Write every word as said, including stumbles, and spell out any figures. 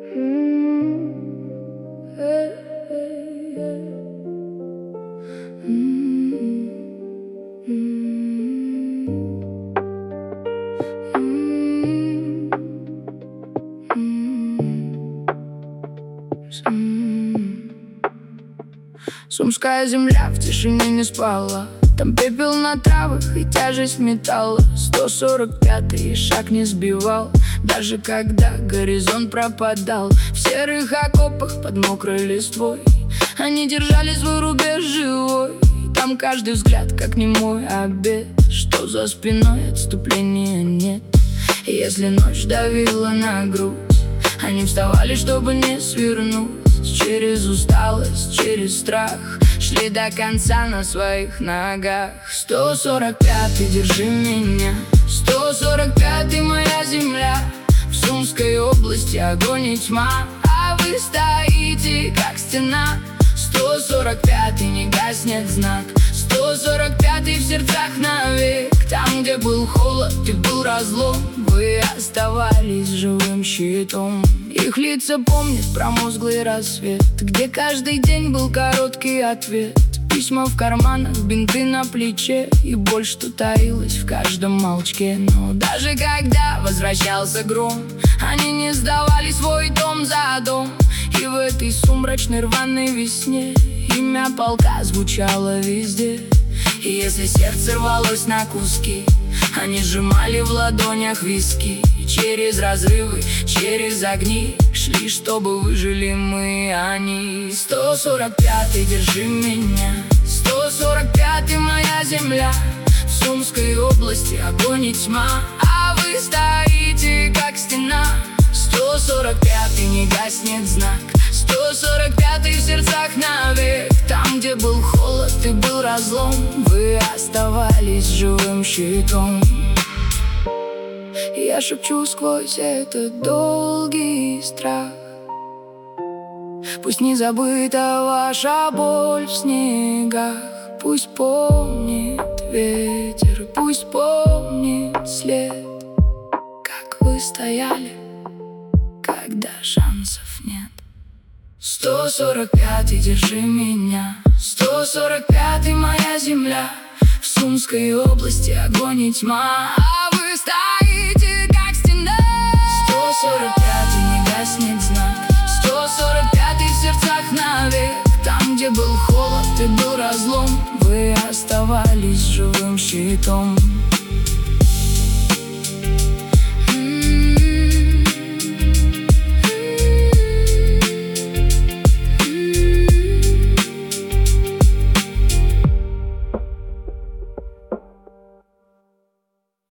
Сумская земля в тишине не спала. Там пепел на травах и тяжесть металла. Сто сорок пятый шаг не сбивал, даже когда горизонт пропадал. В серых окопах под мокрой листвой они держали свой рубеж живой. Там каждый взгляд как немой обет, что за спиной отступления нет. И если ночь давила на грудь, они вставали, чтобы не свернуть. Через усталость, через страх шли до конца на своих ногах. Сто сорок пятый, держи меня. Сто сорок пятый, моя земля. В Сумской области огонь и тьма, а вы стоите, как стена. Сто сорок пятый, не гаснет знак. Сто сорок пятый, в сердцах навек. Там, где был холод и был разлом, вы оставались живым щитом. Их лица помнят промозглый рассвет, где каждый день был короткий ответ. Письма в карманах, бинты на плече и боль, что таилась в каждом молчке. Но даже когда возвращался гром, они не сдавали свой дом за дом. И в этой сумрачной рваной весне имя полка звучало везде. И если сердце рвалось на куски, они сжимали в ладонях виски. И через разрывы, через огни шли, чтобы выжили мы, они. Сто сорок пятый, держи меня. Сто сорок пятый, моя земля. В Сумской области огонь и тьма, а вы стоите, как стена. Сто сорок пятый, не гаснет знак. Сто сорок пятый, в сердцах навек. Там, где был холод и был разлом, вы оставались живым щитом. Я шепчу сквозь этот долгий страх: пусть не забыта ваша боль в снегах. Пусть помнит ветер, пусть помнит след, как вы стояли, когда шансов нет. Сто сорок пятый, держи меня. Сто сорок пятый, моя земля. В Сумской области огонь и тьма, а вы стоите, как стена. Сто сорок пятый, не гаснет знак. Сто сорок пятый, в сердцах навек. Там, где был холод и был разлом, вы оставались живым щитом.